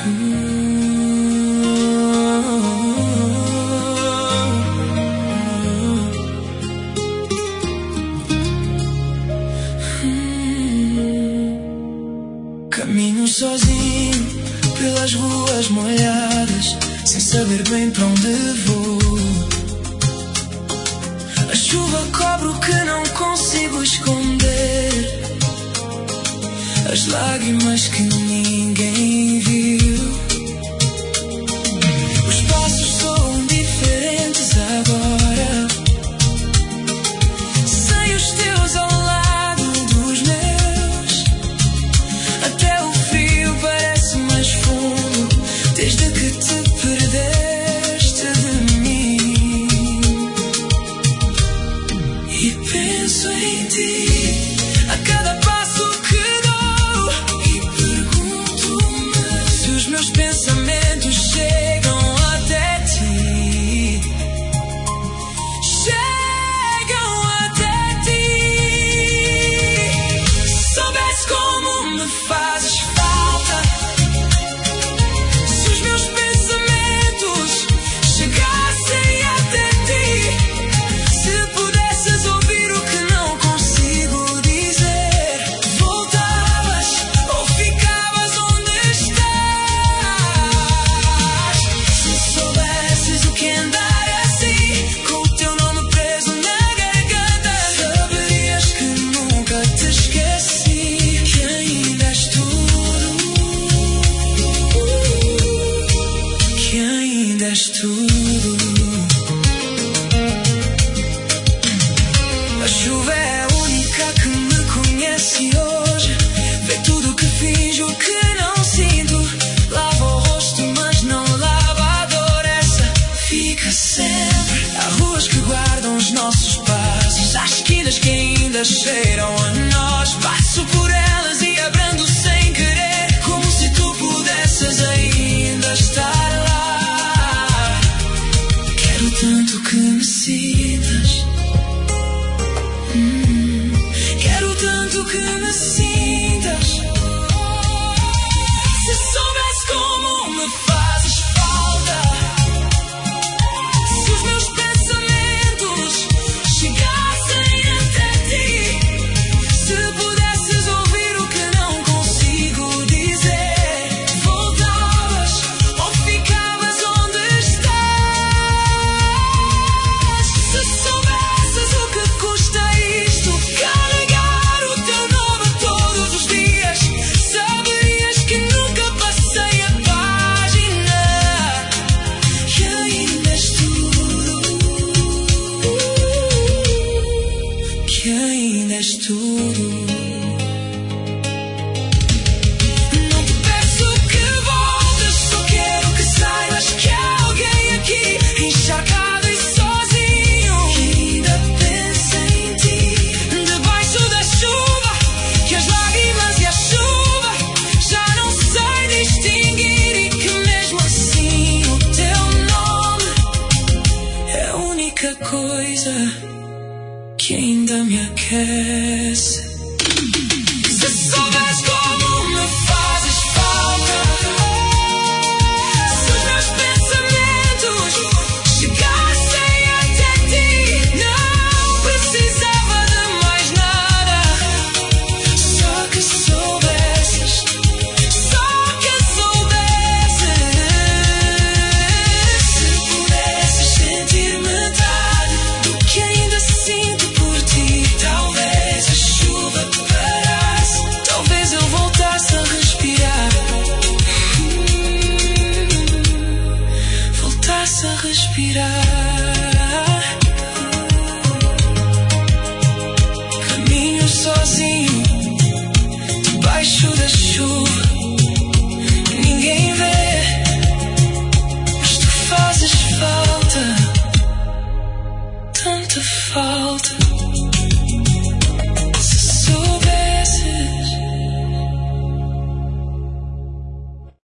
Caminho sozinho pelas ruas molhadas, sem saber bem para onde vou. A chuva cobre o que não consigo esconder, as lágrimas que ninguém viu. Os passos soam diferentes agora, sem os teus ao lado dos meus. Até o frio parece mais fundo desde que te perdeste de mim. E penso em ti a cada passo que dou, e pergunto-me se os meus pensamentos chegam até ti. Chegam até ti. Se soubesse como me fazes falta, se os meus pensamentos chegassem até ti, se pudesses ouvir o que não consigo dizer, voltavas ou ficavas onde estás. Se soubesses o que é andar assim, com o teu nome preso na garganta, saberias que nunca te esqueci, que ainda és tudo, que ainda és tudo. A chuva é a única que me conhece hoje, vê tudo que finjo que não sinto, lava o rosto mas não lava a dor. Essa fica sempre. Há ruas que guardam os nossos passos, há esquinas que ainda cheiram a nós. Passo por elas e abrando sem querer, como se tu pudesses ainda estar lá. Quero tanto que me sintas, quero tanto que me sintas. Se soubesse como me fazes falta, se os meus pensamentos chegassem até ti, se pudesses ouvir o que não consigo dizer, voltavas ou ficavas onde estás. Se soubesses o que custa isto, carregar o teu nome todos os dias, saberias que nunca passei a página, que ainda és tudo, que ainda és tudo. Não te peço que voltes, só quero que saibas que há alguém aqui, encharcado e sozinho, que ainda pensa em ti, debaixo da chuva, que as lágrimas e a chuva já não sei distinguir, e que mesmo assim o teu nome é a única coisa que ainda me aquece.